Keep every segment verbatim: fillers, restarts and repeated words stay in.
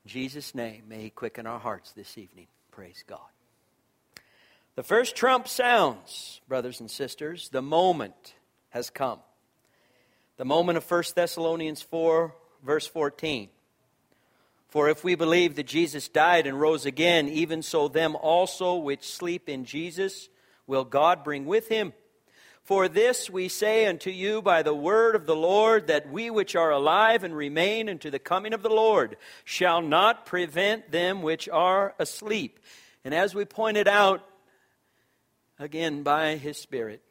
In Jesus' name, may He quicken our hearts this evening. Praise God. The first trump sounds, brothers and sisters. The moment has come. The moment of First Thessalonians four, verse fourteen. For if we believe that Jesus died and rose again, even so them also which sleep in Jesus will God bring with Him. For this we say unto you by the word of the Lord, that we which are alive and remain unto the coming of the Lord shall not prevent them which are asleep. And as we pointed out, again by His Spirit,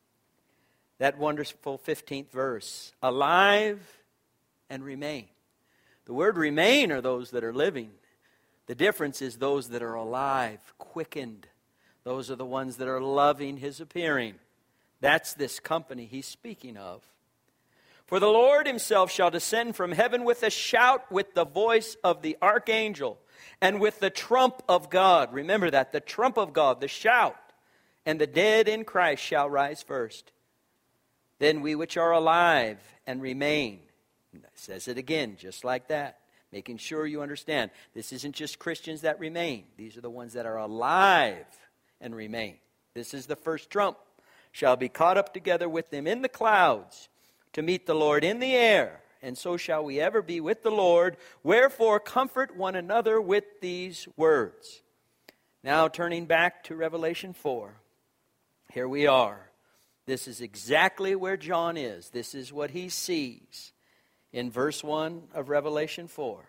that wonderful fifteenth verse, alive and remain. The word remain are those that are living. The difference is those that are alive, quickened. Those are the ones that are loving His appearing. That's this company He's speaking of. For the Lord Himself shall descend from heaven with a shout, with the voice of the archangel, and with the trump of God. Remember that, the trump of God, the shout. And the dead in Christ shall rise first. Then we which are alive and remain. It says it again, just like that. Making sure you understand. This isn't just Christians that remain. These are the ones that are alive and remain. This is the first trump. Shall be caught up together with them in the clouds to meet the Lord in the air. And so shall we ever be with the Lord. Wherefore comfort one another with these words. Now turning back to Revelation four. Here we are. This is exactly where John is. This is what he sees in verse one of Revelation four.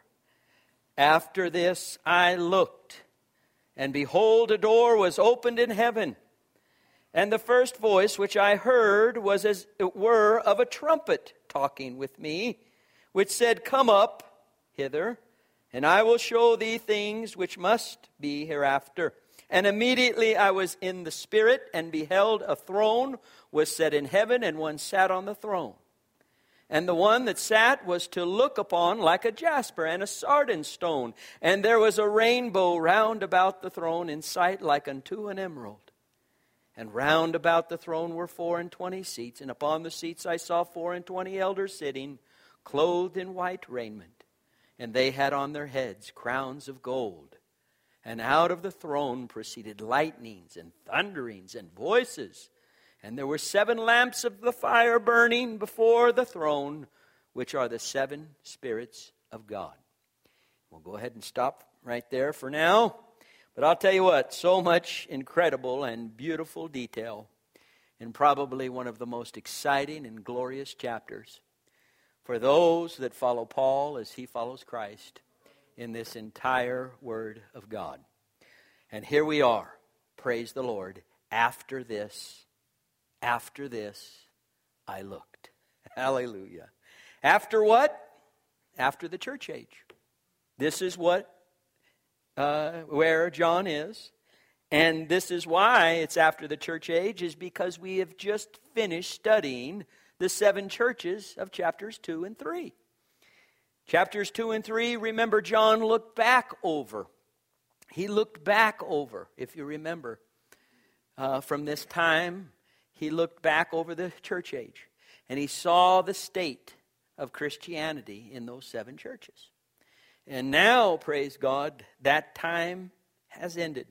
After this I looked, and behold, a door was opened in heaven. And the first voice which I heard was as it were of a trumpet talking with me, which said, Come up hither, and I will show thee things which must be hereafter. And immediately I was in the Spirit, and beheld a throne was set in heaven, and one sat on the throne. And the one that sat was to look upon like a jasper and a sardine stone. And there was a rainbow round about the throne in sight like unto an emerald. And round about the throne were four and twenty seats, and upon the seats I saw four and twenty elders sitting, clothed in white raiment. And they had on their heads crowns of gold. And out of the throne proceeded lightnings and thunderings and voices. And there were seven lamps of the fire burning before the throne, which are the seven spirits of God. We'll go ahead and stop right there for now. But I'll tell you what, so much incredible and beautiful detail, and probably one of the most exciting and glorious chapters for those that follow Paul as he follows Christ in this entire Word of God. And here we are, praise the Lord, after this, after this, I looked. Hallelujah. After what? After the church age. This is what Uh, where John is. And this is why it's after the church age, is because we have just finished studying the seven churches of chapters two and three. Chapters two and three, remember, John looked back over. He looked back over, if you remember, uh, from this time, he looked back over the church age. And he saw the state of Christianity in those seven churches. And now, praise God, that time has ended.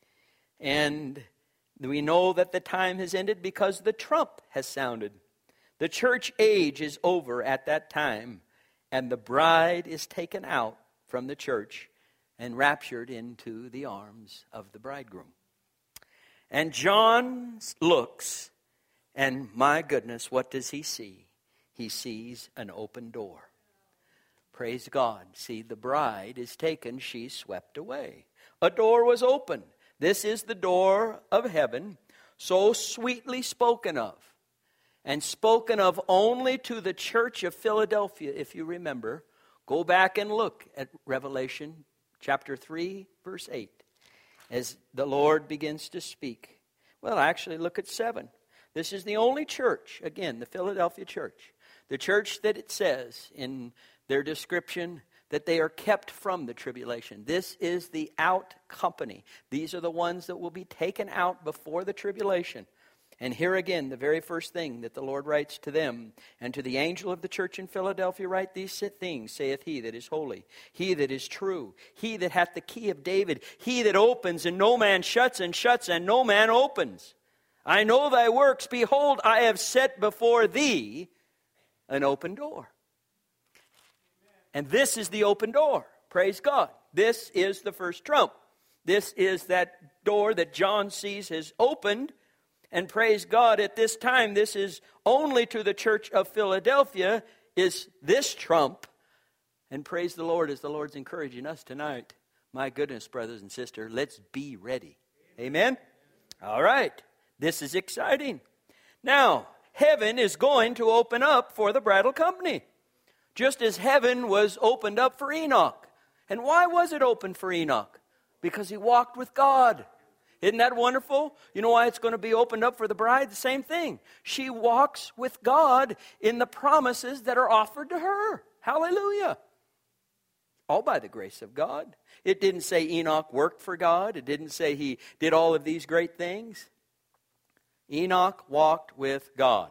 And we know that the time has ended because the trump has sounded. The church age is over at that time, and the bride is taken out from the church and raptured into the arms of the bridegroom. And John looks, and my goodness, what does he see? He sees an open door. Praise God. See, the bride is taken, she's swept away. A door was opened. This is the door of heaven, so sweetly spoken of. And spoken of only to the church of Philadelphia, if you remember. Go back and look at Revelation chapter three, verse eight. As the Lord begins to speak. Well, actually, look at seven. This is the only church, again, the Philadelphia church. The church that it says in their description that they are kept from the tribulation. This is the out company. These are the ones that will be taken out before the tribulation. And here again, the very first thing that the Lord writes to them, and to the angel of the church in Philadelphia write these things, saith he that is holy, he that is true, he that hath the key of David, he that opens and no man shuts, and shuts and no man opens. I know thy works, behold, I have set before thee an open door. And this is the open door. Praise God. This is the first trump. This is that door that John sees has opened. And praise God, at this time, this is only to the church of Philadelphia is this trump. And praise the Lord as the Lord's encouraging us tonight. My goodness, brothers and sisters, let's be ready. Amen? All right. This is exciting. Now, heaven is going to open up for the bridal company. Just as heaven was opened up for Enoch. And why was it open for Enoch? Because he walked with God. Isn't that wonderful? You know why it's going to be opened up for the bride? The same thing. She walks with God in the promises that are offered to her. Hallelujah. All by the grace of God. It didn't say Enoch worked for God. It didn't say he did all of these great things. Enoch walked with God.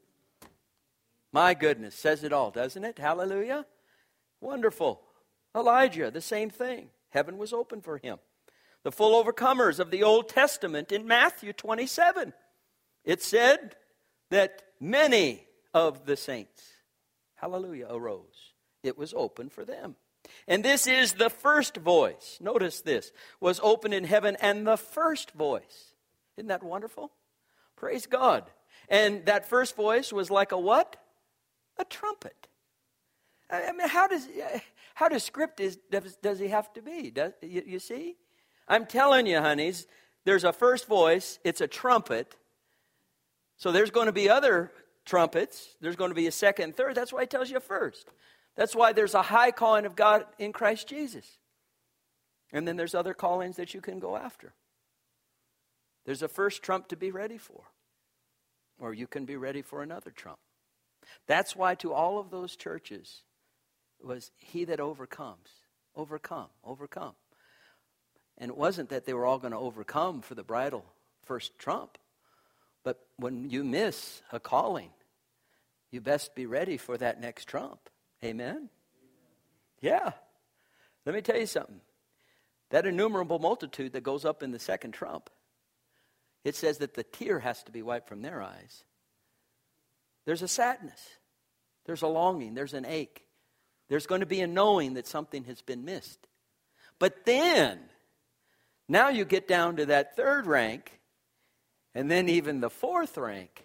My goodness, says it all, doesn't it? Hallelujah. Wonderful. Elijah, the same thing. Heaven was open for him. The full overcomers of the Old Testament in Matthew twenty-seven. It said that many of the saints, hallelujah, arose. It was open for them. And this is the first voice. Notice this. Was opened in heaven, and the first voice. Isn't that wonderful? Praise God. And that first voice was like a what? A trumpet. I mean, how does how descriptive does, does he have to be? Does, you, you see? I'm telling you, honeys, there's a first voice. It's a trumpet. So there's going to be other trumpets. There's going to be a second, third. That's why he tells you first. That's why there's a high calling of God in Christ Jesus. And then there's other callings that you can go after. There's a first trump to be ready for. Or you can be ready for another trump. That's why to all of those churches was he that overcomes. Overcome, overcome. And it wasn't that they were all going to overcome for the bridal first trump. But when you miss a calling, you best be ready for that next trump. Amen? Yeah. Let me tell you something. That innumerable multitude that goes up in the second trump, it says that the tear has to be wiped from their eyes. There's a sadness. There's a longing. There's an ache. There's going to be a knowing that something has been missed. But then, now you get down to that third rank, and then even the fourth rank.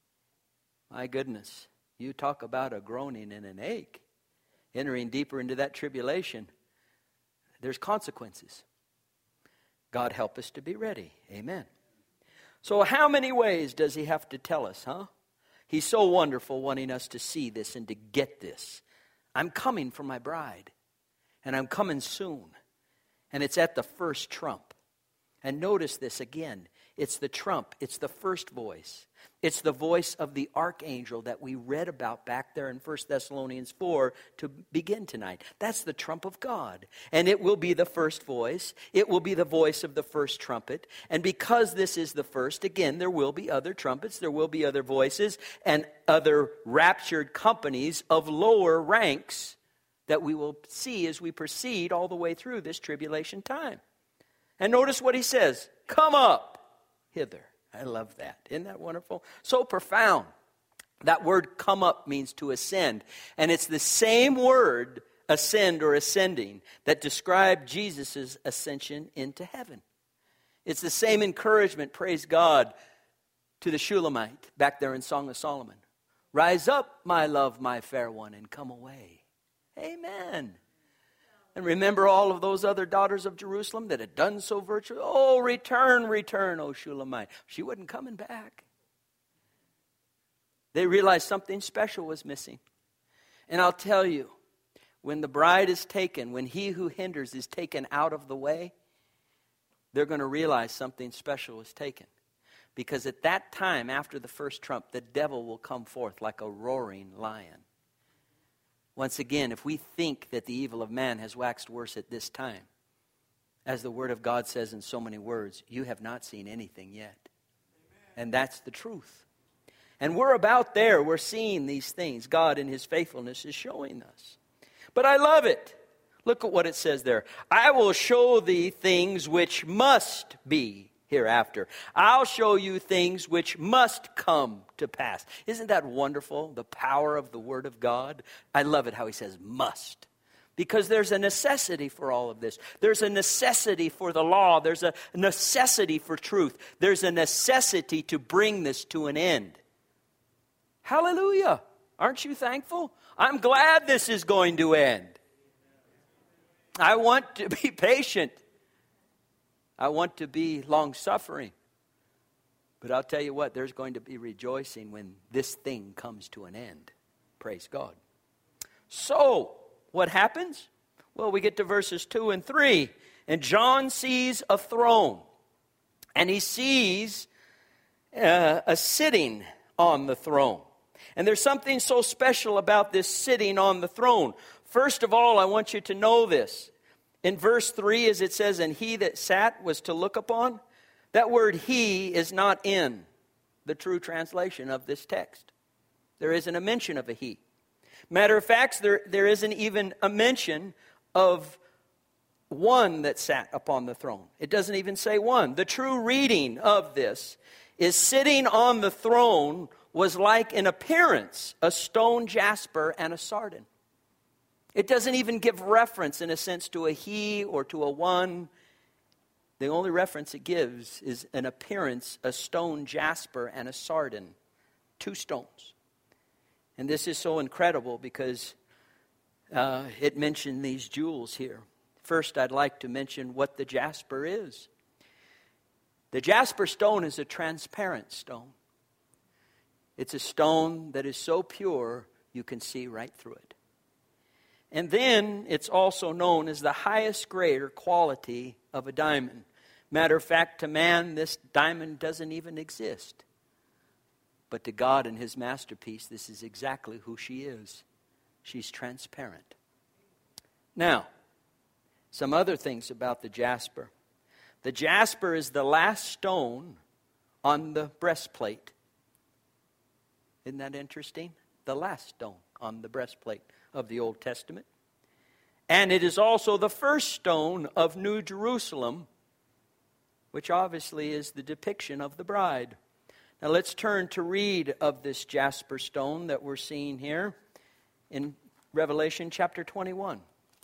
My goodness, you talk about a groaning and an ache. Entering deeper into that tribulation, there's consequences. God help us to be ready. Amen. So how many ways does he have to tell us, huh? He's so wonderful wanting us to see this and to get this. I'm coming for my bride, and I'm coming soon. And it's at the first trump. And notice this again. It's the trump. It's the first voice. It's the voice of the archangel that we read about back there in First Thessalonians four to begin tonight. That's the trump of God. And it will be the first voice. It will be the voice of the first trumpet. And because this is the first, again, there will be other trumpets. There will be other voices and other raptured companies of lower ranks that we will see as we proceed all the way through this tribulation time. And notice what he says. Come up hither. I love that. Isn't that wonderful? So profound. That word come up means to ascend. And it's the same word, ascend or ascending, that described Jesus' ascension into heaven. It's the same encouragement, praise God, to the Shulamite back there in Song of Solomon. Rise up, my love, my fair one, and come away. Amen. And remember all of those other daughters of Jerusalem that had done so virtuously? Oh, return, return, O Shulamite. She wasn't coming back. They realized something special was missing. And I'll tell you, when the bride is taken, when he who hinders is taken out of the way, they're going to realize something special is taken. Because at that time, after the first trump, the devil will come forth like a roaring lion. Once again, if we think that the evil of man has waxed worse at this time, as the Word of God says in so many words, you have not seen anything yet. And that's the truth. And we're about there. We're seeing these things. God in His faithfulness is showing us. But I love it. Look at what it says there. I will show thee things which must be hereafter. I'll show you things which must come to pass. Isn't that wonderful? The power of the Word of God. I love it how He says must. Because there's a necessity for all of this. There's a necessity for the law. There's a necessity for truth. There's a necessity to bring this to an end. Hallelujah. Aren't you thankful? I'm glad this is going to end. I want to be patient. I want to be long-suffering. But I'll tell you what, there's going to be rejoicing when this thing comes to an end. Praise God. So, what happens? Well, we get to verses two and three. And John sees a throne. And he sees uh, a sitting on the throne. And there's something so special about this sitting on the throne. First of all, I want you to know this. In verse three, as it says, and he that sat was to look upon, that word he is not in the true translation of this text. There isn't a mention of a he. Matter of fact, there, there isn't even a mention of one that sat upon the throne. It doesn't even say one. The true reading of this is sitting on the throne was like in appearance a stone jasper and a sardine. It doesn't even give reference in a sense to a he or to a one. The only reference it gives is an appearance, a stone jasper and a sardine. Two stones. And this is so incredible because uh, it mentioned these jewels here. First, I'd like to mention what the jasper is. The jasper stone is a transparent stone. It's a stone that is so pure you can see right through it. And then it's also known as the highest grade or quality of a diamond. Matter of fact, to man, this diamond doesn't even exist. But to God and His masterpiece, this is exactly who she is. She's transparent. Now, some other things about the jasper. The jasper is the last stone on the breastplate. Isn't that interesting? The last stone on the breastplate of the Old Testament. And it is also the first stone of New Jerusalem, which obviously is the depiction of the bride. Now let's turn to read of this jasper stone that we're seeing here in Revelation chapter twenty-one.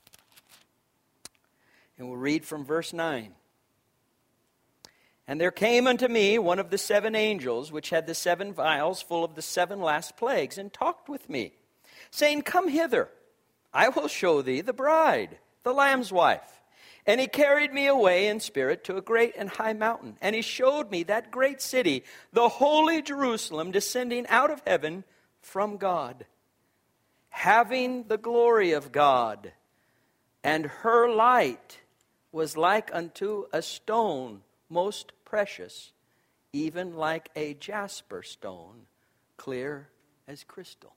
And we'll read from verse nine. And there came unto me one of the seven angels, which had the seven vials full of the seven last plagues, and talked with me, saying, Come hither, I will show thee the bride, the Lamb's wife. And he carried me away in spirit to a great and high mountain. And he showed me that great city, the holy Jerusalem, descending out of heaven from God, having the glory of God. And her light was like unto a stone most precious, even like a jasper stone, clear as crystal.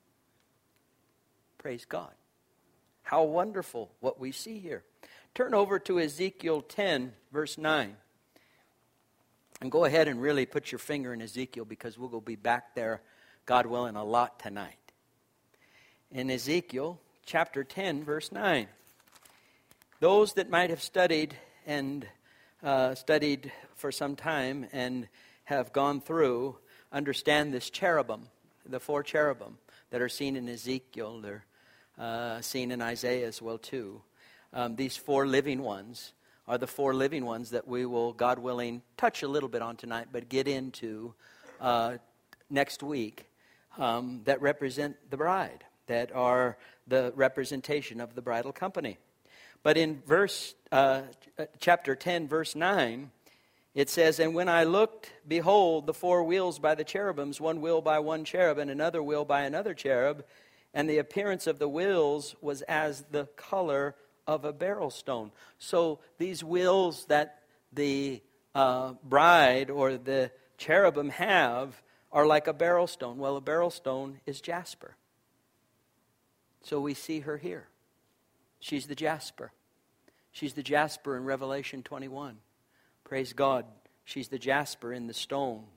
Praise God. How wonderful what we see here. Turn over to Ezekiel ten, verse nine. And go ahead and really put your finger in Ezekiel, because we'll go be back there, God willing, a lot tonight. In Ezekiel chapter ten, verse nine. Those that might have studied and uh, studied for some time and have gone through understand this cherubim, the four cherubim that are seen in Ezekiel. They're uh, seen in Isaiah as well too. Um, these four living ones are the four living ones that we will, God willing, touch a little bit on tonight, but get into uh, next week, um, that represent the bride, that are the representation of the bridal company. But in verse uh, chapter ten, verse nine, it says, And when I looked, behold, the four wheels by the cherubims, one wheel by one cherub, and another wheel by another cherub, and the appearance of the wheels was as the color of a beryl stone. So these wheels that the uh, bride or the cherubim have are like a beryl stone. Well, a beryl stone is jasper. So we see her here. She's the jasper. She's the jasper in Revelation twenty-one. Praise God. She's the jasper in the stone.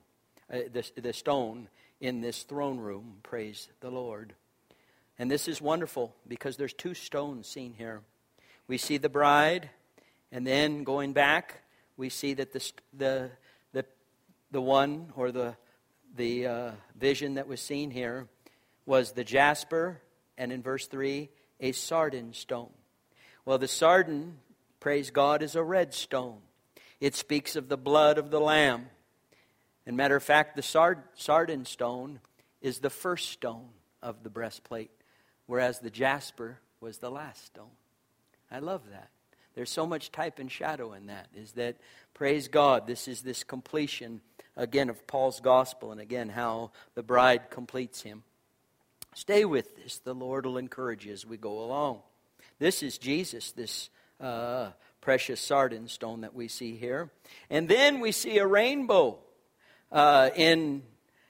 uh, the, the stone in this throne room. Praise the Lord. And this is wonderful because there's two stones seen here. We see the bride, and then going back, we see that the the the, the one or the the uh, vision that was seen here was the jasper, and in verse three, a sardine stone. Well, the sardine, praise God, is a red stone. It speaks of the blood of the Lamb. And matter of fact, the sard, sardine stone is the first stone of the breastplate, whereas the jasper was the last stone. I love that. There's so much type and shadow in that, is that, praise God, this is this completion, again, of Paul's gospel, and again, how the bride completes him. Stay with this. The Lord will encourage you as we go along. This is Jesus, this uh, precious sardine stone that we see here. And then we see a rainbow uh, in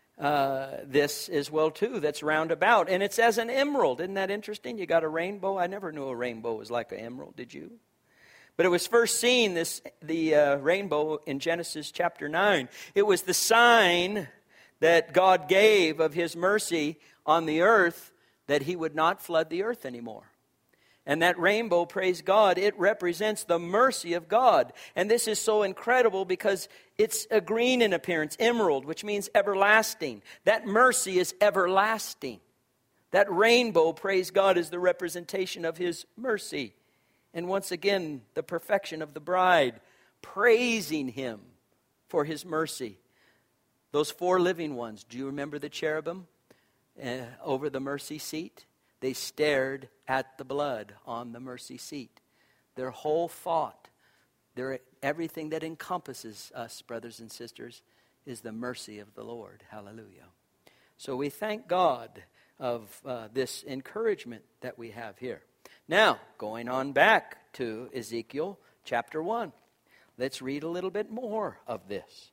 uh, this as well, too, that's round about. And it's as an emerald. Isn't that interesting? You got a rainbow. I never knew a rainbow was like an emerald. Did you? But it was first seen, this the uh, rainbow, in Genesis chapter nine. It was the sign that God gave of His mercy on the earth, that He would not flood the earth anymore. And that rainbow, praise God, it represents the mercy of God. And this is so incredible because it's a green in appearance, emerald, which means everlasting. That mercy is everlasting. That rainbow, praise God, is the representation of His mercy. And once again, the perfection of the bride, praising Him for His mercy. Those four living ones, do you remember the cherubim uh, over the mercy seat? They stared at the blood on the mercy seat. Their whole thought, their everything that encompasses us, brothers and sisters, is the mercy of the Lord. Hallelujah. So we thank God of uh, this encouragement that we have here. Now, going on back to Ezekiel chapter one. Let's read a little bit more of this.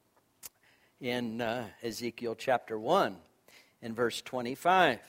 In uh, Ezekiel chapter one, in verse twenty-five.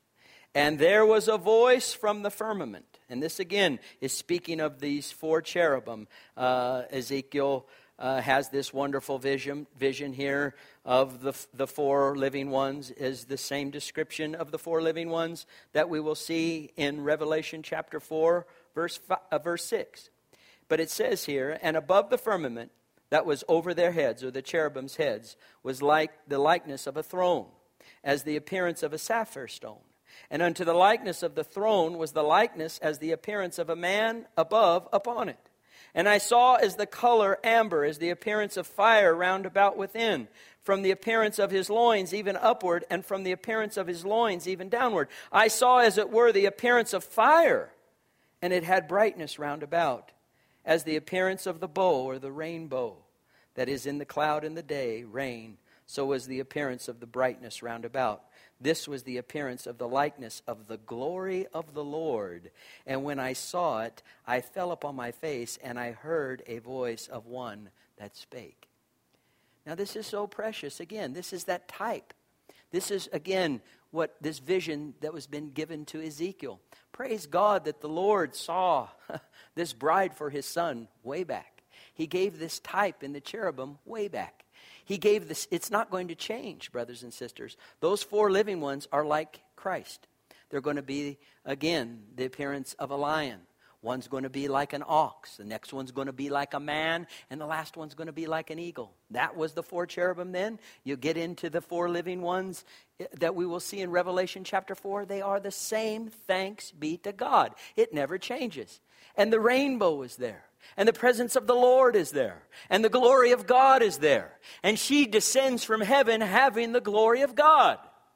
And there was a voice from the firmament. And this again is speaking of these four cherubim. Uh, Ezekiel uh, has this wonderful vision vision here of the, the four living ones, is the same description of the four living ones that we will see in Revelation chapter four, verse, five, uh, verse six. But it says here, and above the firmament that was over their heads, or the cherubim's heads, was like the likeness of a throne, as the appearance of a sapphire stone. And unto the likeness of the throne was the likeness as the appearance of a man above upon it. And I saw as the color amber, as the appearance of fire round about within, from the appearance of his loins even upward, and from the appearance of his loins even downward. I saw as it were the appearance of fire, and it had brightness round about, as the appearance of the bow or the rainbow, that is in the cloud in the day, rain. So was the appearance of the brightness round about. This was the appearance of the likeness of the glory of the Lord. And when I saw it, I fell upon my face, and I heard a voice of one that spake. Now this is so precious. Again, this is that type. This is, again, what this vision that was been given to Ezekiel. Praise God that the Lord saw this bride for His Son way back. He gave this type in the cherubim way back. He gave this, it's not going to change, brothers and sisters. Those four living ones are like Christ. They're going to be, again, the appearance of a lion. One's going to be like an ox. The next one's going to be like a man. And the last one's going to be like an eagle. That was the four cherubim then. You get into the four living ones that we will see in Revelation chapter four. They are the same, thanks be to God. It never changes. And the rainbow is there. And the presence of the Lord is there. And the glory of God is there. And she descends from heaven having the glory of God.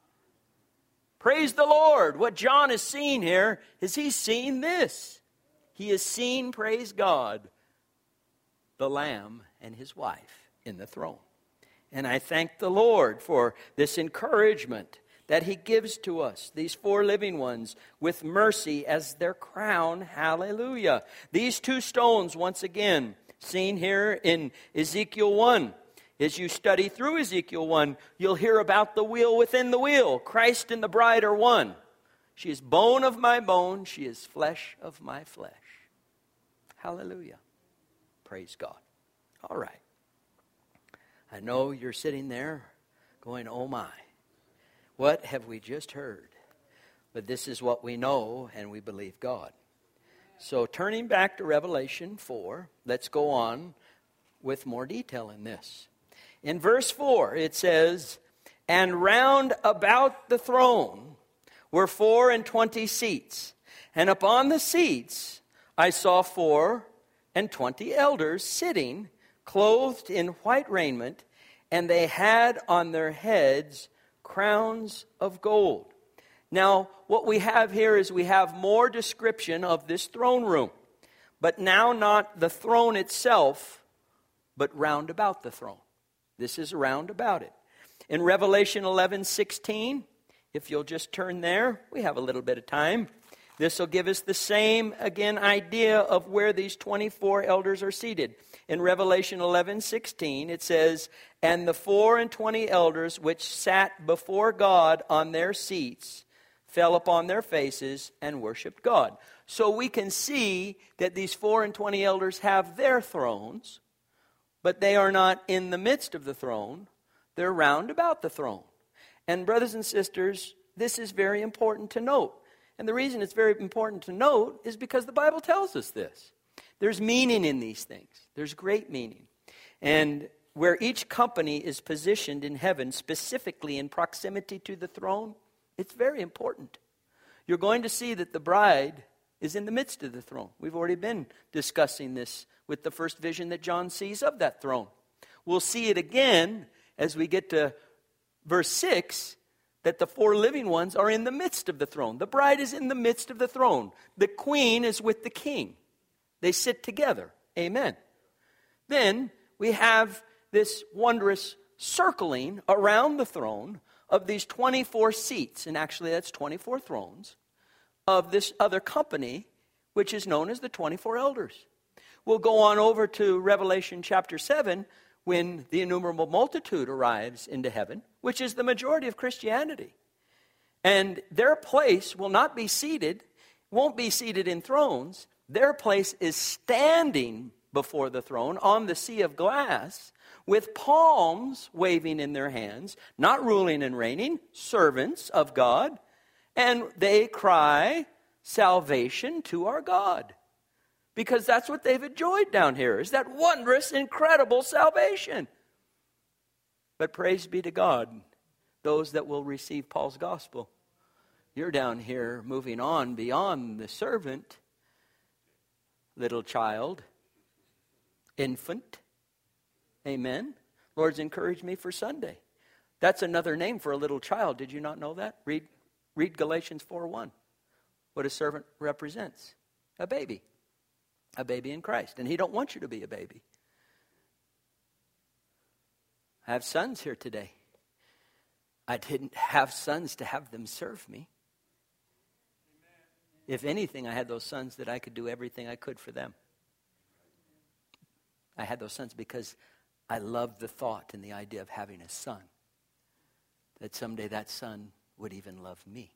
Praise the Lord. What John is seeing here is he's seeing this. He has seen, praise God, the Lamb and His wife in the throne. And I thank the Lord for this encouragement that He gives to us, these four living ones, with mercy as their crown. Hallelujah. These two stones, once again, seen here in Ezekiel one. As you study through Ezekiel one, you'll hear about the wheel within the wheel. Christ and the bride are one. She is bone of my bone. She is flesh of my flesh. Hallelujah. Praise God. All right. I know you're sitting there going, oh my, what have we just heard? But this is what we know, and we believe God. So turning back to Revelation four, let's go on with more detail in this. In verse four, it says, and round about the throne were four and twenty seats, and upon the seats I saw four and twenty elders sitting, clothed in white raiment, and they had on their heads crowns of gold. Now, what we have here is we have more description of this throne room, but now not the throne itself, but round about the throne. This is round about it. In Revelation eleven sixteen, if you'll just turn there, we have a little bit of time. This will give us the same, again, idea of where these twenty-four elders are seated. In Revelation eleven sixteen, it says, and the four and twenty elders which sat before God on their seats fell upon their faces and worshiped God. So we can see that these four and twenty elders have their thrones, but they are not in the midst of the throne. They're round about the throne. And brothers and sisters, this is very important to note. And the reason it's very important to note is because the Bible tells us this. There's meaning in these things. There's great meaning. And where each company is positioned in heaven, specifically in proximity to the throne, it's very important. You're going to see that the bride is in the midst of the throne. We've already been discussing this with the first vision that John sees of that throne. We'll see it again as we get to verse six, that the four living ones are in the midst of the throne. The bride is in the midst of the throne. The queen is with the king. They sit together. Amen. Then we have this wondrous circling around the throne of these twenty-four seats, and actually that's twenty-four thrones, of this other company, which is known as the twenty-four elders. We'll go on over to Revelation chapter seven, when the innumerable multitude arrives into heaven, which is the majority of Christianity. And their place will not be seated, won't be seated in thrones. Their place is standing before the throne on the sea of glass, with palms waving in their hands, not ruling and reigning, servants of God. And they cry, salvation to our God. Because that's what they've enjoyed down here, is that wondrous, incredible salvation. But praise be to God, those that will receive Paul's gospel. You're down here moving on beyond the servant, little child, infant. Amen. Lord's encouraged me for Sunday. That's another name for a little child. Did you not know that? Read, read Galatians four one. What a servant represents. A baby. A baby in Christ. And he don't want you to be a baby. I have sons here today. I didn't have sons to have them serve me. If anything, I had those sons that I could do everything I could for them. I had those sons because I loved the thought and the idea of having a son. That someday that son would even love me.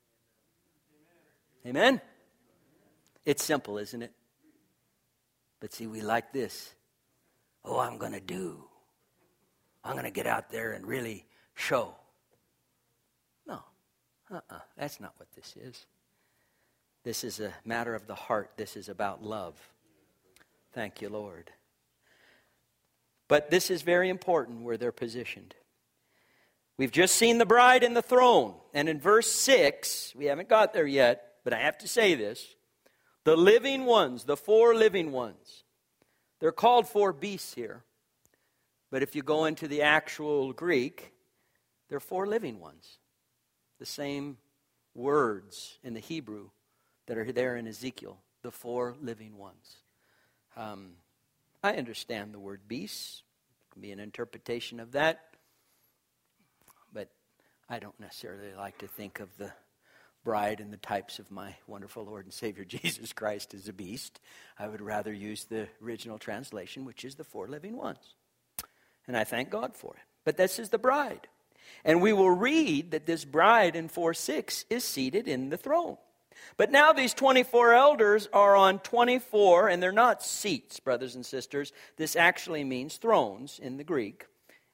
Amen? It's simple, isn't it? But see, we like this. Oh, I'm going to do. I'm going to get out there and really show. No. Uh-uh. That's not what this is. This is a matter of the heart. This is about love. Thank you, Lord. But this is very important where they're positioned. We've just seen the bride and the throne. And in verse six, we haven't got there yet, but I have to say this. The living ones, the four living ones, they're called four beasts here. But if you go into the actual Greek, they're four living ones. The same words in the Hebrew that are there in Ezekiel, the four living ones. Um, I understand the word beasts. It can be an interpretation of that. But I don't necessarily like to think of the bride and the types of my wonderful Lord and Savior Jesus Christ as a beast. I would rather use the original translation, which is the four living ones. And I thank God for it. But this is the bride. And we will read that this bride in four six is seated in the throne. But now these twenty-four elders are on twenty-four, and they're not seats, brothers and sisters. This actually means thrones in the Greek.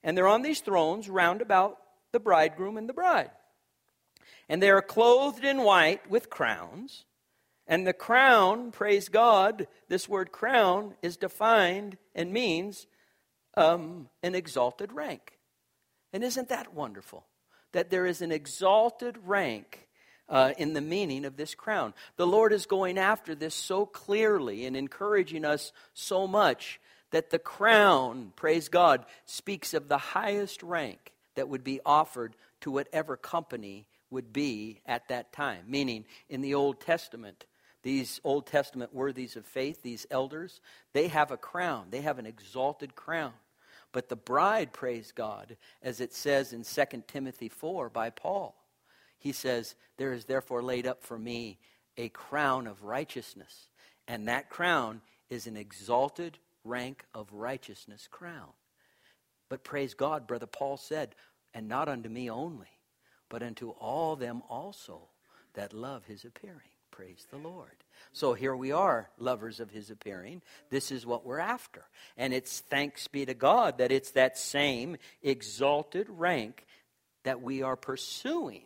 And they're on these thrones round about the bridegroom and the bride. And they are clothed in white with crowns. And the crown, praise God, this word crown is defined and means um, an exalted rank. And isn't that wonderful? That there is an exalted rank uh, in the meaning of this crown. The Lord is going after this so clearly and encouraging us so much that the crown, praise God, speaks of the highest rank that would be offered to whatever company would be at that time. Meaning, in the Old Testament, these Old Testament worthies of faith, these elders, they have a crown. They have an exalted crown. But the bride, praise God, as it says in Second Timothy four by Paul, he says, there is therefore laid up for me a crown of righteousness. And that crown is an exalted rank of righteousness crown. But praise God, Brother Paul said, and not unto me only, but unto all them also that love his appearing. Praise the Lord. So here we are, lovers of his appearing. This is what we're after. And it's thanks be to God that it's that same exalted rank that we are pursuing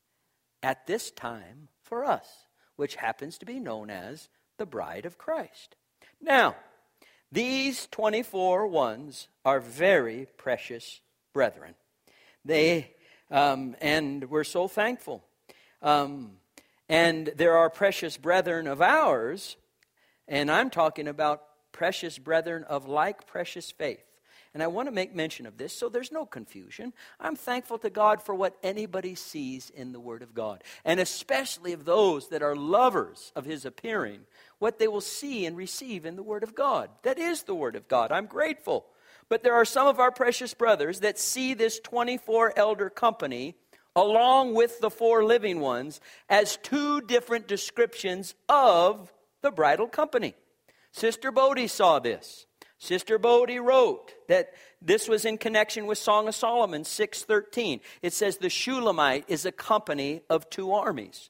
at this time for us, which happens to be known as the bride of Christ. Now, these twenty-four ones are very precious brethren. They, um, and we're so thankful. Um, and there are precious brethren of ours, and I'm talking about precious brethren of like precious faith. And I want to make mention of this so there's no confusion. I'm thankful to God for what anybody sees in the Word of God, and especially of those that are lovers of his appearing, what they will see and receive in the Word of God. That is the Word of God. I'm grateful. But there are some of our precious brothers that see this twenty-four elder company along with the four living ones as two different descriptions of the bridal company. Sister Bodie saw this. Sister Bodie wrote that this was in connection with Song of Solomon six thirteen. It says the Shulamite is a company of two armies.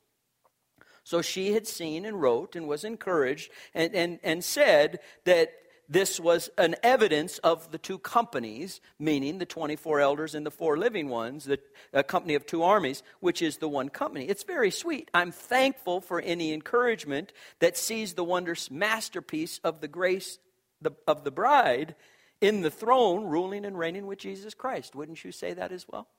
So she had seen and wrote and was encouraged and, and, and said that this was an evidence of the two companies, meaning the twenty-four elders and the four living ones, the a company of two armies, which is the one company. It's very sweet. I'm thankful for any encouragement that sees the wondrous masterpiece of the grace the, of the bride in the throne, ruling and reigning with Jesus Christ. Wouldn't you say that as well?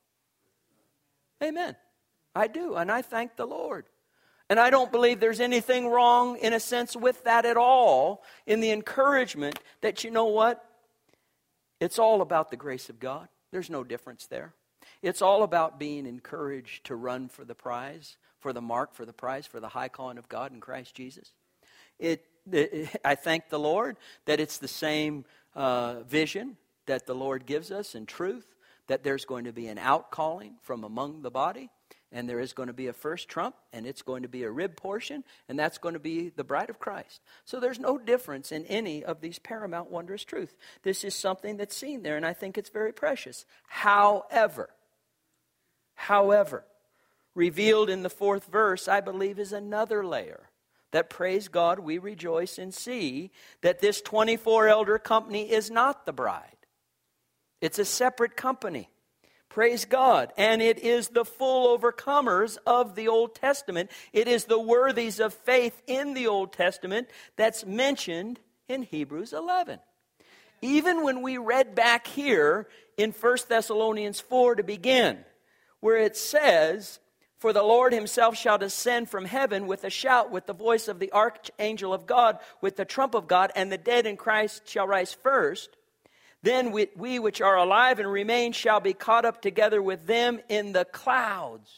Amen. I do, and I thank the Lord. And I don't believe there's anything wrong, in a sense, with that at all, in the encouragement that, you know what? It's all about the grace of God. There's no difference there. It's all about being encouraged to run for the prize, for the mark, for the prize, for the high calling of God in Christ Jesus. It, it I thank the Lord that it's the same uh, vision that the Lord gives us in truth, that there's going to be an outcalling from among the body. And there is going to be a first trump, and it's going to be a rib portion, and that's going to be the bride of Christ. So there's no difference in any of these paramount wondrous truths. This is something that's seen there, and I think it's very precious. However, however, revealed in the fourth verse, I believe, is another layer that, praise God, we rejoice and see that this twenty-four elder company is not the bride. It's a separate company. Praise God. And it is the full overcomers of the Old Testament. It is the worthies of faith in the Old Testament that's mentioned in Hebrews eleven. Even when we read back here in First Thessalonians four to begin, where it says, for the Lord himself shall descend from heaven with a shout, with the voice of the archangel of God, with the trump of God, and the dead in Christ shall rise first. Then we, we which are alive and remain shall be caught up together with them in the clouds.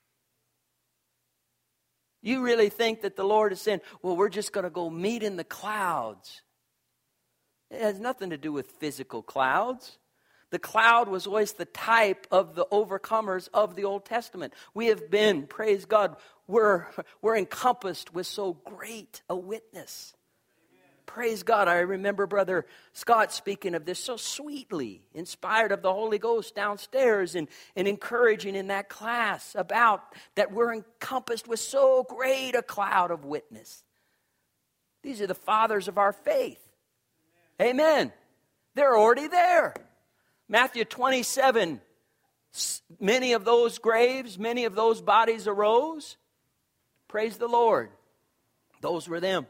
You really think that the Lord is saying, well, we're just going to go meet in the clouds. It has nothing to do with physical clouds. The cloud was always the type of the overcomers of the Old Testament. We have been, praise God, we're, we're encompassed with so great a witness. Praise God. I remember Brother Scott speaking of this so sweetly, inspired of the Holy Ghost downstairs and, and encouraging in that class about that we're encompassed with so great a cloud of witness. These are the fathers of our faith. Amen. Amen. They're already there. Matthew twenty-seven, many of those graves, many of those bodies arose. Praise the Lord. Those were them.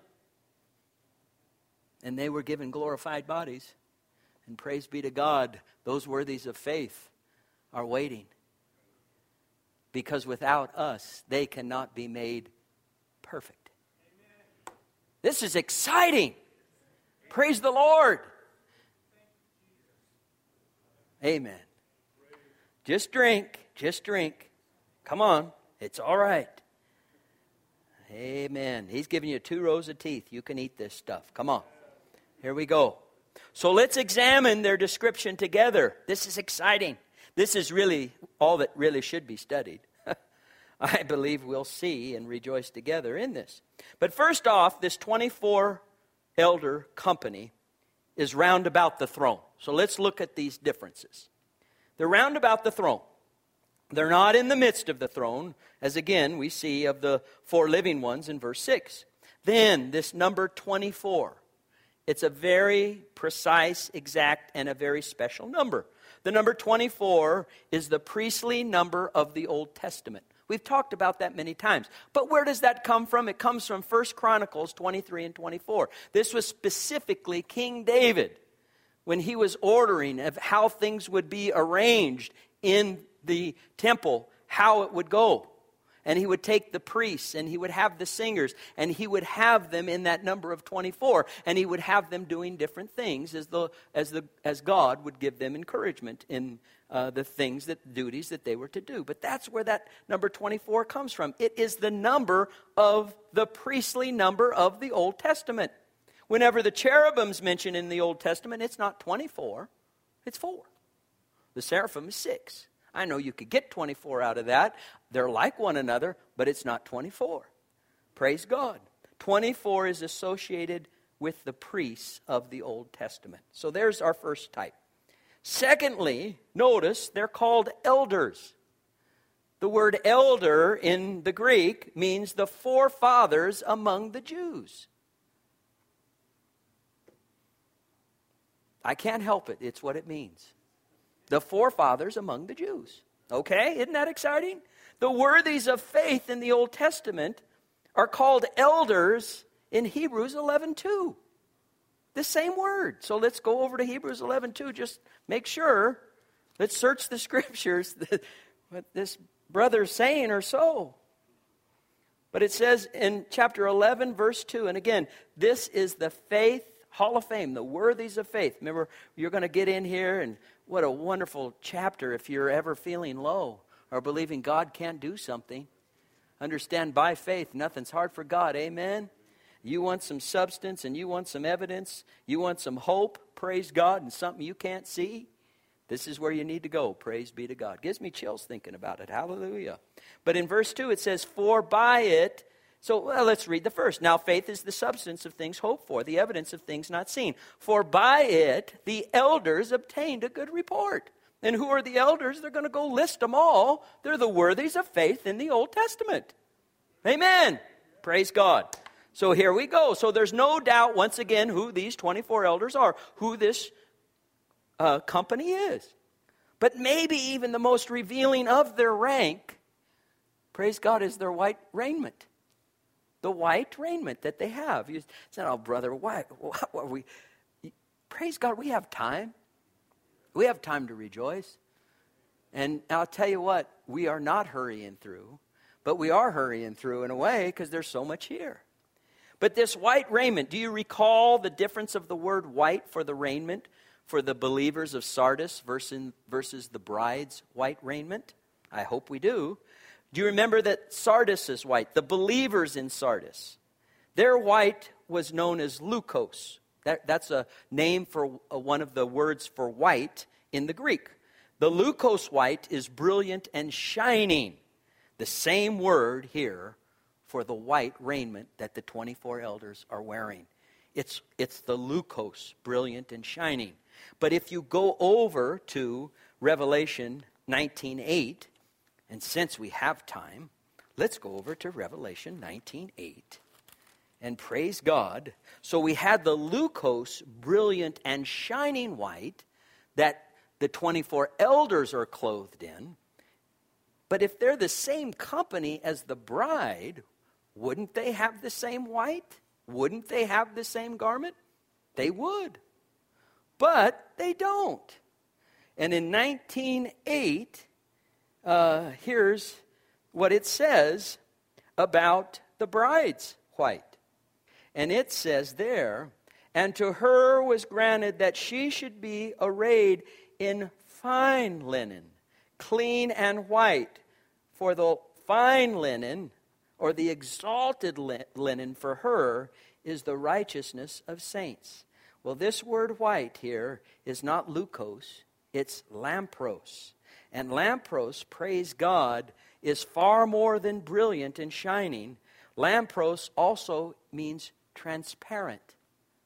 And they were given glorified bodies. And praise be to God, those worthies of faith are waiting. Because without us, they cannot be made perfect. Amen. This is exciting. Praise the Lord. Amen. Just drink. Just drink. Come on. It's all right. Amen. He's giving you two rows of teeth. You can eat this stuff. Come on. Here we go. So let's examine their description together. This is exciting. This is really all that really should be studied. I believe we'll see and rejoice together in this. But first off, this twenty-four elder company is round about the throne. So let's look at these differences. They're round about the throne. They're not in the midst of the throne, as again we see of the four living ones in verse six. Then this number twenty-four. It's a very precise, exact, and a very special number. The number twenty-four is the priestly number of the Old Testament. We've talked about that many times. But where does that come from? It comes from First Chronicles twenty-three and twenty-four. This was specifically King David when he was ordering of how things would be arranged in the temple, how it would go. And he would take the priests and he would have the singers and he would have them in that number of twenty-four, and he would have them doing different things as the as the as God would give them encouragement in uh, the things that duties that they were to do. But that's where that number twenty-four comes from. It is the number of the priestly number of the Old Testament. Whenever the cherubim's mentioned in the Old Testament, it's not twenty-four, it's four. The seraphim is six. I know you could get twenty-four out of that. They're like one another, but it's not twenty-four. Praise God. twenty-four is associated with the priests of the Old Testament. So there's our first type. Secondly, notice they're called elders. The word elder in the Greek means the forefathers among the Jews. I can't help it. It's what it means. The forefathers among the Jews. Okay, isn't that exciting? The worthies of faith in the Old Testament are called elders in Hebrews eleven two. The same word. So let's go over to Hebrews eleven two. Just make sure. Let's search the scriptures. What this brother's saying or so. But it says in chapter eleven, verse two, and again, this is the faith Hall of Fame, the worthies of faith. Remember, you're going to get in here, and what a wonderful chapter if you're ever feeling low or believing God can't do something. Understand, by faith, nothing's hard for God. Amen? You want some substance and you want some evidence. You want some hope, praise God, and something you can't see. This is where you need to go. Praise be to God. Gives me chills thinking about it. Hallelujah. But in verse two it says, for by it, so well, let's read the first. Now faith is the substance of things hoped for, the evidence of things not seen. For by it the elders obtained a good report. And who are the elders? They're going to go list them all. They're the worthies of faith in the Old Testament. Amen. Praise God. So here we go. So there's no doubt, once again, who these twenty-four elders are, who this uh, company is. But maybe even the most revealing of their rank, praise God, is their white raiment. The white raiment that they have. You said, oh, brother, why? What are we? Praise God, we have time. We have time to rejoice. And I'll tell you what, we are not hurrying through, but we are hurrying through in a way because there's so much here. But this white raiment, do you recall the difference of the word white for the raiment for the believers of Sardis versus, versus the bride's white raiment? I hope we do. Do you remember that Sardis is white? The believers in Sardis, their white was known as leukos. That, that's a name for a, one of the words for white in the Greek. The leukos white is brilliant and shining. The same word here for the white raiment that the twenty-four elders are wearing. It's, it's the leukos, brilliant and shining. But if you go over to Revelation nineteen eight, and since we have time, let's go over to Revelation nineteen eight. And praise God. So we had the leukos, brilliant and shining white, that the twenty-four elders are clothed in. But if they're the same company as the bride, wouldn't they have the same white? Wouldn't they have the same garment? They would. But they don't. And in nineteen oh eight, uh, here's what it says about the bride's white. And it says there, and to her was granted that she should be arrayed in fine linen, clean and white. For the fine linen, or the exalted linen for her, is the righteousness of saints. Well, this word white here is not leukos, it's lampros. And lampros, praise God, is far more than brilliant and shining. Lampros also means transparent.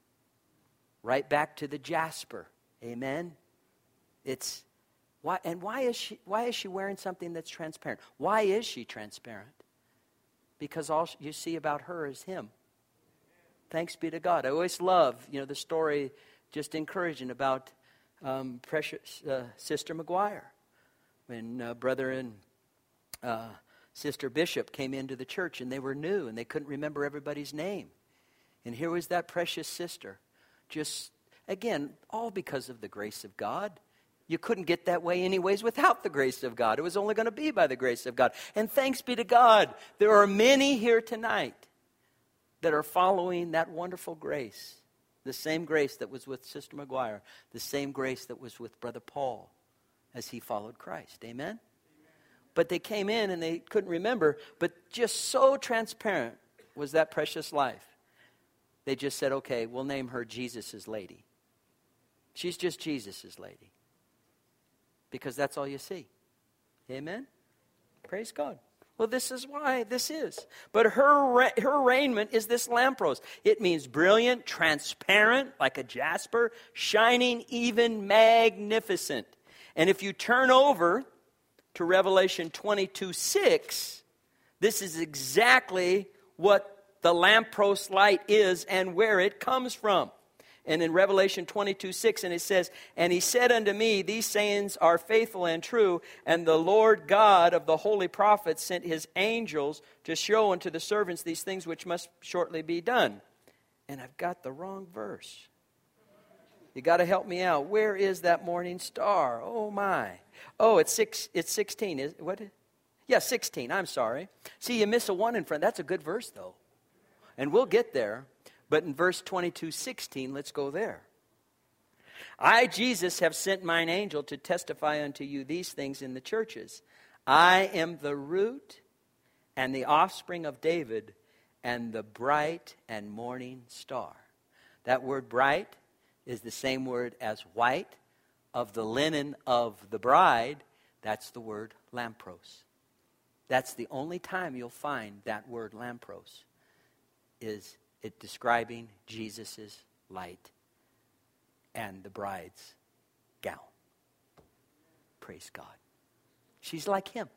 Right back to the jasper. Amen? It's why and why is she why is she wearing something that's transparent? Why is she transparent? Because all you see about her is him. Thanks be to God. I always love, you know, the story, just encouraging about um, precious uh, Sister McGuire. When uh, Brother and uh, Sister Bishop came into the church and they were new and they couldn't remember everybody's name. And here was that precious sister. Just, again, all because of the grace of God. You couldn't get that way anyways without the grace of God. It was only going to be by the grace of God. And thanks be to God, there are many here tonight that are following that wonderful grace. The same grace that was with Sister McGuire. The same grace that was with Brother Paul as he followed Christ. Amen? Amen? But they came in and they couldn't remember. But just so transparent was that precious life. They just said, okay, we'll name her Jesus' lady. She's just Jesus' lady. Because that's all you see. Amen? Praise God. Well, this is why this is. But her her raiment is this lampros. It means brilliant, transparent, like a jasper, shining, even magnificent. And if you turn over to Revelation twenty-two six, this is exactly what the lampros light is and where it comes from. And in Revelation twenty-two six, and it says, and he said unto me, these sayings are faithful and true, and the Lord God of the holy prophets sent his angels to show unto the servants these things which must shortly be done. And I've got the wrong verse. You got to help me out. Where is that morning star? Oh my. Oh, it's six. It's sixteen. Is what? Yeah, sixteen. I'm sorry. See, you miss a one in front. That's a good verse, though. And we'll get there. But in verse twenty-two sixteen, let's go there. I, Jesus, have sent mine angel to testify unto you these things in the churches. I am the root and the offspring of David and the bright and morning star. That word bright is the same word as white, of the linen of the bride. That's the word lampros. That's the only time you'll find that word lampros, is it describing Jesus' light and the bride's gown. Praise God. She's like him.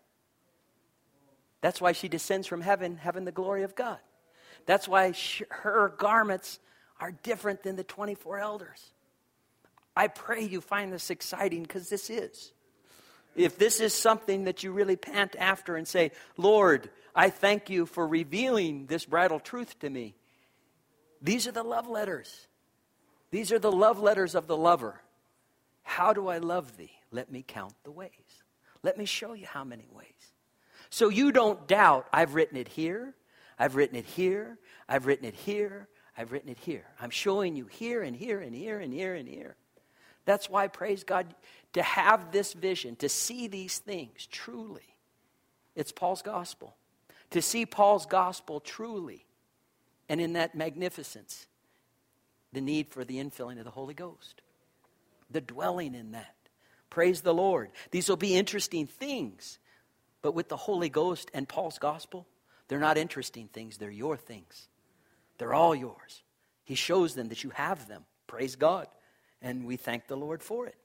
That's why she descends from heaven, having the glory of God. That's why she, her garments are different than the twenty-four elders. I pray you find this exciting, because this is. If this is something that you really pant after and say, Lord, I thank you for revealing this bridal truth to me. These are the love letters. These are the love letters of the lover. How do I love thee? Let me count the ways. Let me show you how many ways. So you don't doubt, I've written it here, I've written it here, I've written it here, I've written it here. I'm showing you here and here and here and here and here. That's why, praise God, to have this vision, to see these things truly, it's Paul's gospel. To see Paul's gospel truly, and in that magnificence, the need for the infilling of the Holy Ghost. The dwelling in that. Praise the Lord. These will be interesting things. But with the Holy Ghost and Paul's gospel, they're not interesting things. They're your things. They're all yours. He shows them that you have them. Praise God. And we thank the Lord for it.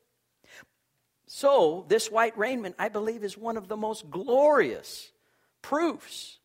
So, this white raiment, I believe, is one of the most glorious proofs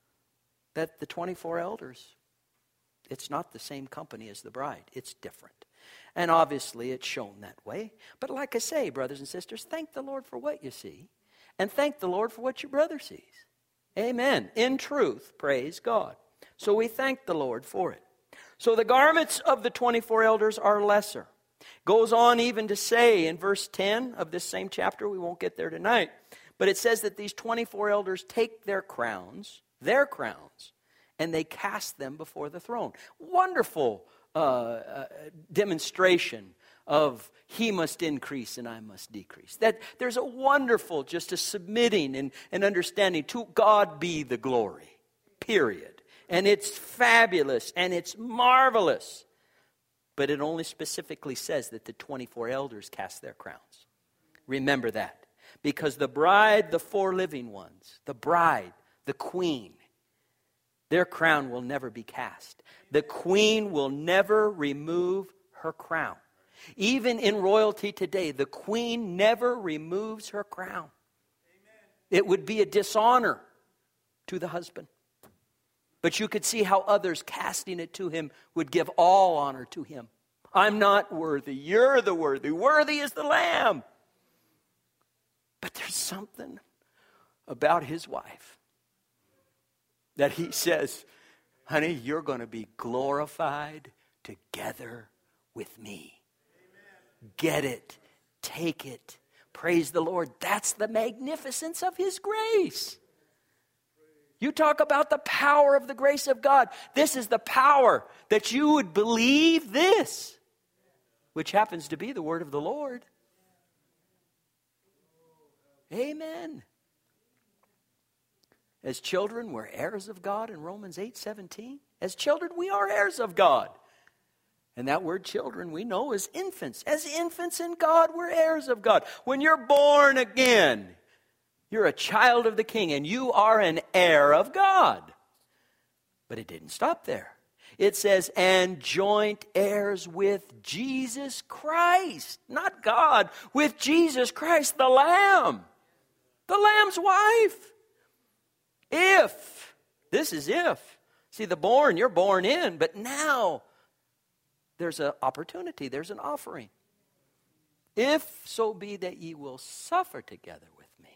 that the twenty-four elders, it's not the same company as the bride. It's different. And obviously it's shown that way. But like I say, brothers and sisters, thank the Lord for what you see. And thank the Lord for what your brother sees. Amen. In truth, praise God. So we thank the Lord for it. So the garments of the twenty-four elders are lesser. Goes on even to say in verse ten of this same chapter, we won't get there tonight, but it says that these twenty-four elders take their crowns, their crowns, and they cast them before the throne. Wonderful uh, uh, demonstration of he must increase and I must decrease. That there's a wonderful just a submitting and, and understanding to God be the glory, period. And it's fabulous and it's marvelous. But it only specifically says that the twenty-four elders cast their crowns. Remember that. Because the bride, the four living ones, the bride, the queen, their crown will never be cast. The queen will never remove her crown. Even in royalty today, the queen never removes her crown. It would be a dishonor to the husband. But you could see how others casting it to him would give all honor to him. I'm not worthy. You're the worthy. Worthy is the Lamb. But there's something about his wife that he says, honey, you're going to be glorified together with me. Amen. Get it. Take it. Praise the Lord. That's the magnificence of his grace. You talk about the power of the grace of God. This is the power that you would believe this, which happens to be the word of the Lord. Amen. As children, we're heirs of God in Romans eight seventeen. As children, we are heirs of God. And that word children we know is infants. As infants in God, we're heirs of God. When you're born again, you're a child of the King, and you are an heir of God. But it didn't stop there. It says, and joint heirs with Jesus Christ. Not God, with Jesus Christ, the Lamb. The Lamb's wife. If, this is if. See, the born, you're born in, but now there's an opportunity, there's an offering. If so be that ye will suffer together with me,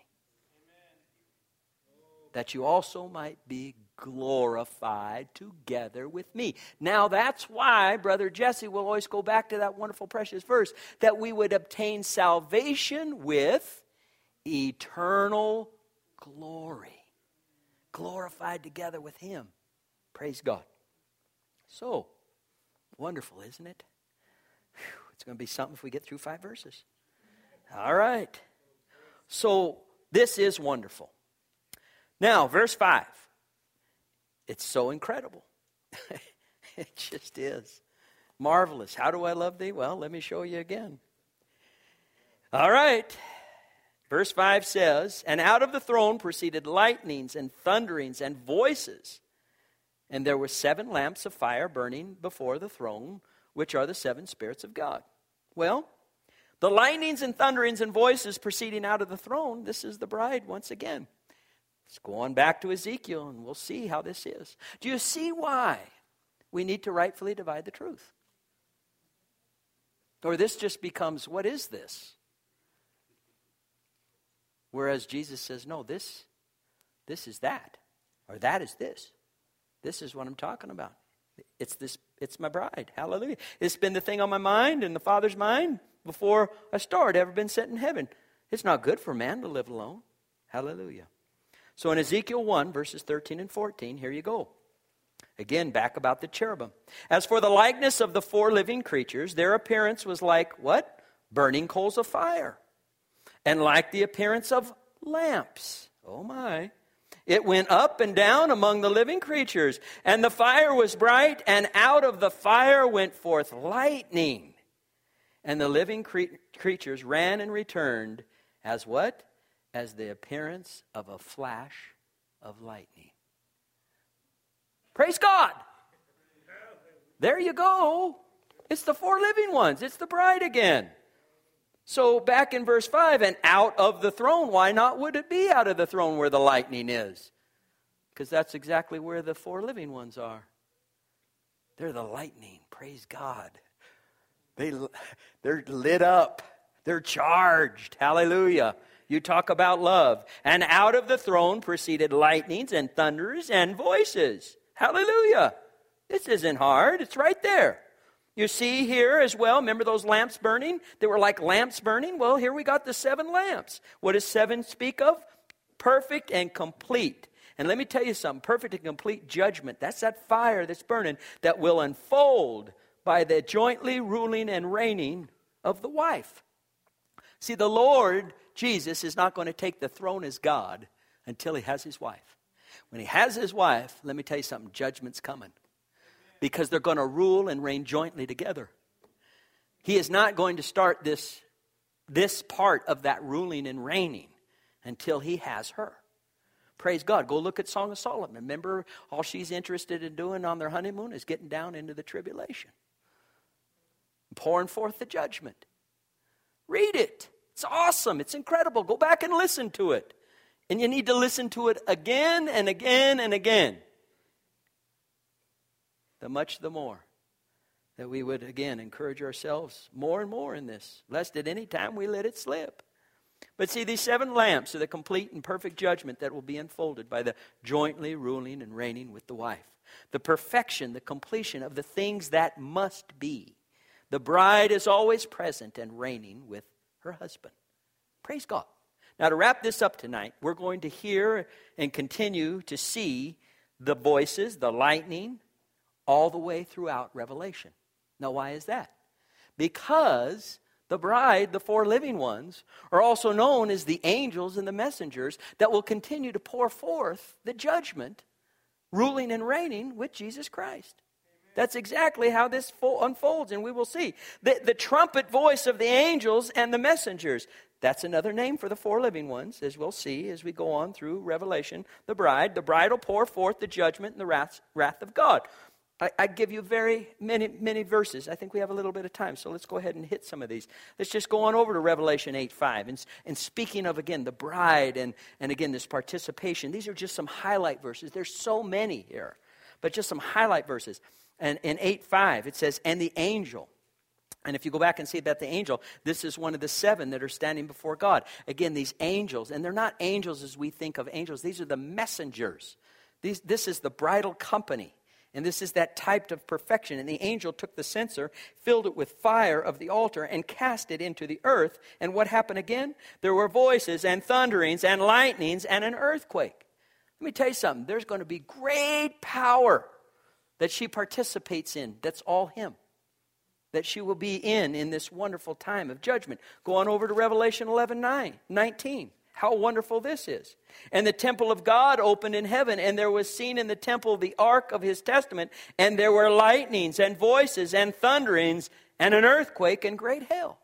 that you also might be glorified together with me. Now that's why Brother Jesse will always go back to that wonderful precious verse, that we would obtain salvation with eternal glory. Glorified together with him. Praise God. So, wonderful, isn't it? Whew, it's going to be something if we get through five verses. All right. So, this is wonderful. Now, verse five. It's so incredible. It just is. Marvelous. How do I love thee? Well, let me show you again. All right. Verse five says, and out of the throne proceeded lightnings and thunderings and voices. And there were seven lamps of fire burning before the throne, which are the seven spirits of God. Well, the lightnings and thunderings and voices proceeding out of the throne, this is the bride once again. Let's go on back to Ezekiel and we'll see how this is. Do you see why we need to rightfully divide the truth? Or this just becomes, what is this? Whereas Jesus says, no, this, this is that. Or that is this. This is what I'm talking about. It's this. It's my bride. Hallelujah. It's been the thing on my mind and the Father's mind before a star had ever been set in heaven. It's not good for man to live alone. Hallelujah. So in Ezekiel one, verses thirteen and fourteen, here you go. Again, back about the cherubim. As for the likeness of the four living creatures, their appearance was like what? Burning coals of fire. And like the appearance of lamps. Oh my. It went up and down among the living creatures. And the fire was bright, and out of the fire went forth lightning. And the living cre- creatures ran and returned as what? As the appearance of a flash of lightning. Praise God. There you go. It's the four living ones. It's the bride again. So back in verse five, and out of the throne. Why not would it be out of the throne where the lightning is? Because that's exactly where the four living ones are. They're the lightning. Praise God. They, they're lit up. They're charged. Hallelujah. You talk about love. And out of the throne proceeded lightnings and thunders and voices. Hallelujah. This isn't hard. It's right there. You see here as well, remember those lamps burning? They were like lamps burning. Well, here we got the seven lamps. What does seven speak of? Perfect and complete. And let me tell you something. Perfect and complete judgment. That's that fire that's burning that will unfold by the jointly ruling and reigning of the wife. See, the Lord Jesus is not going to take the throne as God until he has his wife. When he has his wife, let me tell you something, judgment's coming. Because they're going to rule and reign jointly together. He is not going to start this, this part of that ruling and reigning until he has her. Praise God. Go look at Song of Solomon. Remember, all she's interested in doing on their honeymoon is getting down into the tribulation. Pouring forth the judgment. Read it. It's awesome. It's incredible. Go back and listen to it. And you need to listen to it again and again and again. The much the more that we would, again, encourage ourselves more and more in this, lest at any time we let it slip. But see, these seven lamps are the complete and perfect judgment that will be unfolded by the jointly ruling and reigning with the wife. The perfection, the completion of the things that must be. The bride is always present and reigning with her husband. Praise God. Now, to wrap this up tonight, we're going to hear and continue to see the voices, the lightning, all the way throughout Revelation. Now, why is that? Because the bride, the four living ones, are also known as the angels and the messengers that will continue to pour forth the judgment, ruling and reigning with Jesus Christ. That's exactly how this unfolds, and we will see. The, the trumpet voice of the angels and the messengers. That's another name for the four living ones, as we'll see as we go on through Revelation. The bride. The bride will pour forth the judgment and the wrath, wrath of God. I, I give you very many, many verses. I think we have a little bit of time, so let's go ahead and hit some of these. Let's just go on over to Revelation eight five. And, and speaking of, again, the bride and, and, again, this participation, these are just some highlight verses. There's so many here, but just some highlight verses. And in eight five, it says, and the angel. And if you go back and see about the angel, this is one of the seven that are standing before God. Again, these angels, and they're not angels as we think of angels. These are the messengers. These, this is the bridal company. And this is that type of perfection. And the angel took the censer, filled it with fire of the altar, and cast it into the earth. And what happened again? There were voices and thunderings and lightnings and an earthquake. Let me tell you something. There's going to be great power that she participates in. That's all him. That she will be in in this wonderful time of judgment. Go on over to Revelation eleven nine, nineteen. How wonderful this is. And the temple of God opened in heaven, and there was seen in the temple the ark of his testament, and there were lightnings and voices and thunderings and an earthquake and great hail.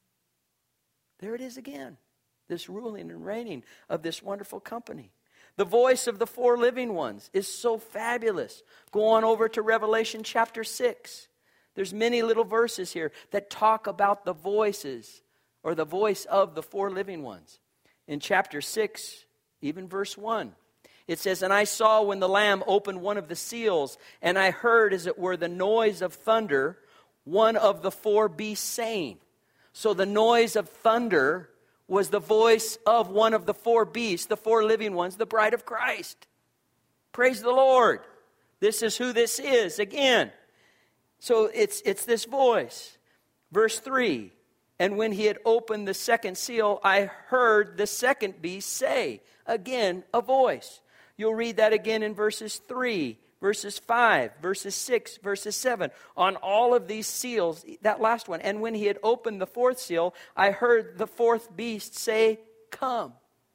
There it is again. This ruling and reigning of this wonderful company. The voice of the four living ones is so fabulous. Go on over to Revelation chapter six. There's many little verses here that talk about the voices or the voice of the four living ones. In chapter six, even verse one, it says, and I saw when the Lamb opened one of the seals, and I heard, as it were, the noise of thunder, one of the four beasts saying. So the noise of thunder was the voice of one of the four beasts, the four living ones, the bride of Christ. Praise the Lord. This is who this is again. So it's it's this voice. Verse three, and when he had opened the second seal, I heard the second beast say, again, a voice. You'll read that again in verses three, verses five, verses six, verses seven. On all of these seals, that last one, and when he had opened the fourth seal, I heard the fourth beast say, come.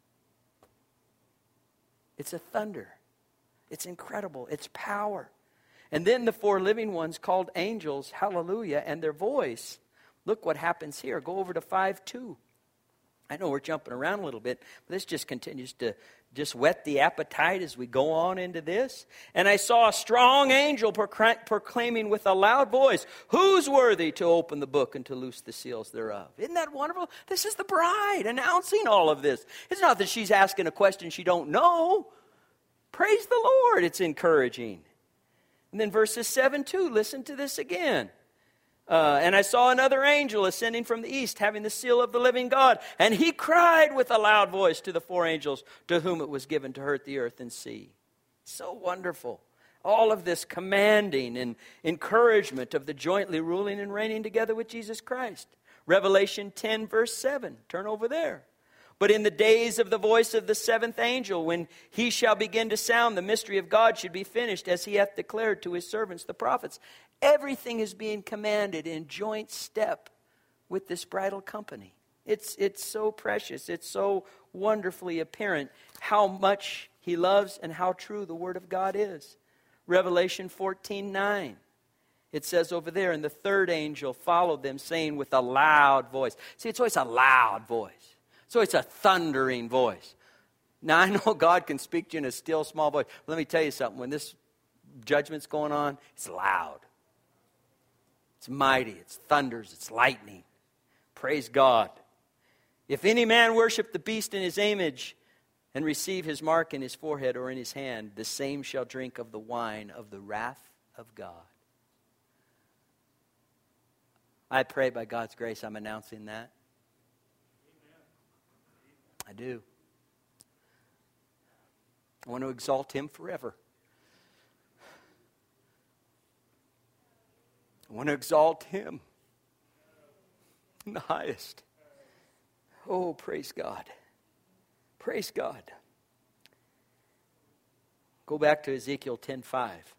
It's a thunder. It's incredible. It's power. And then the four living ones called angels, hallelujah, and their voice. Look what happens here. Go over to five two. I know we're jumping around a little bit, but this just continues to just whet the appetite as we go on into this. And I saw a strong angel proclaiming with a loud voice, who's worthy to open the book and to loose the seals thereof? Isn't that wonderful? This is the bride announcing all of this. It's not that she's asking a question she don't know. Praise the Lord. It's encouraging. And then verses seven two, listen to this again. Uh, and I saw another angel ascending from the east, having the seal of the living God. And he cried with a loud voice to the four angels to whom it was given to hurt the earth and sea. So wonderful. All of this commanding and encouragement of the jointly ruling and reigning together with Jesus Christ. Revelation ten, verse seven. Turn over there. But in the days of the voice of the seventh angel, when he shall begin to sound, the mystery of God should be finished, as he hath declared to his servants, the prophets. Everything is being commanded in joint step with this bridal company. It's, it's so precious. It's so wonderfully apparent how much he loves and how true the Word of God is. Revelation fourteen nine. It says over there, and the third angel followed them, saying with a loud voice. See, it's always a loud voice. So it's a thundering voice. Now, I know God can speak to you in a still, small voice. But let me tell you something. When this judgment's going on, it's loud. It's mighty. It's thunders. It's lightning. Praise God. If any man worship the beast in his image and receive his mark in his forehead or in his hand, the same shall drink of the wine of the wrath of God. I pray by God's grace I'm announcing that. I do. I want to exalt him forever. I want to exalt him in the highest. Oh, praise God. Praise God. Go back to Ezekiel ten five.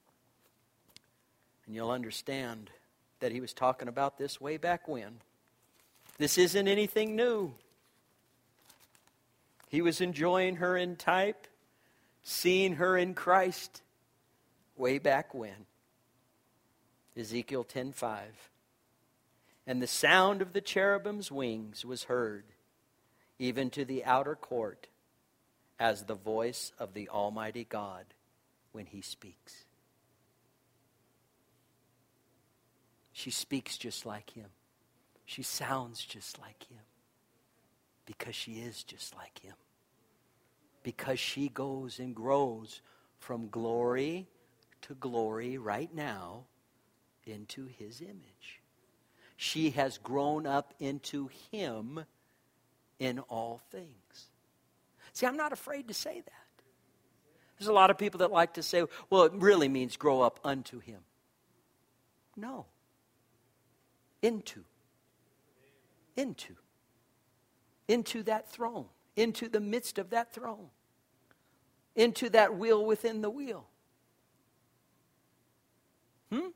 And you'll understand that he was talking about this way back when. This isn't anything new. He was enjoying her in type, seeing her in Christ way back when. Ezekiel ten five. And the sound of the cherubim's wings was heard, even to the outer court, as the voice of the Almighty God when he speaks. She speaks just like him. She sounds just like him. Because she is just like him. Because she goes and grows from glory to glory right now into his image. She has grown up into him in all things. See, I'm not afraid to say that. There's a lot of people that like to say, well, it really means grow up unto him. No. Into. Into. Into that throne. Into the midst of that throne. Into that wheel within the wheel. Hmm?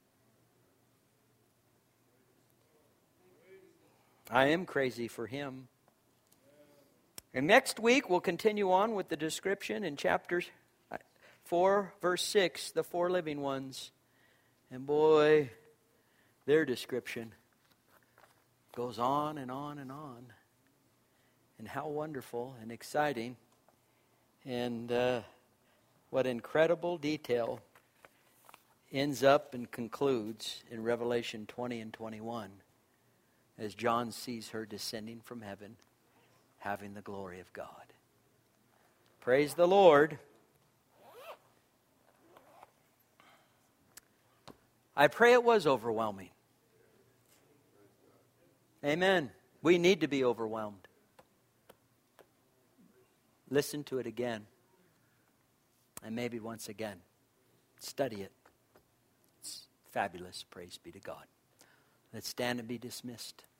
I am crazy for him. And next week we'll continue on with the description in chapter four, verse six, the four living ones. And boy, their description goes on and on and on. And how wonderful and exciting and uh, what incredible detail ends up and concludes in Revelation twenty and twenty-one as John sees her descending from heaven, having the glory of God. Praise the Lord. I pray it was overwhelming. Amen. We need to be overwhelmed. Listen to it again. And maybe once again. Study it. It's fabulous. Praise be to God. Let's stand and be dismissed.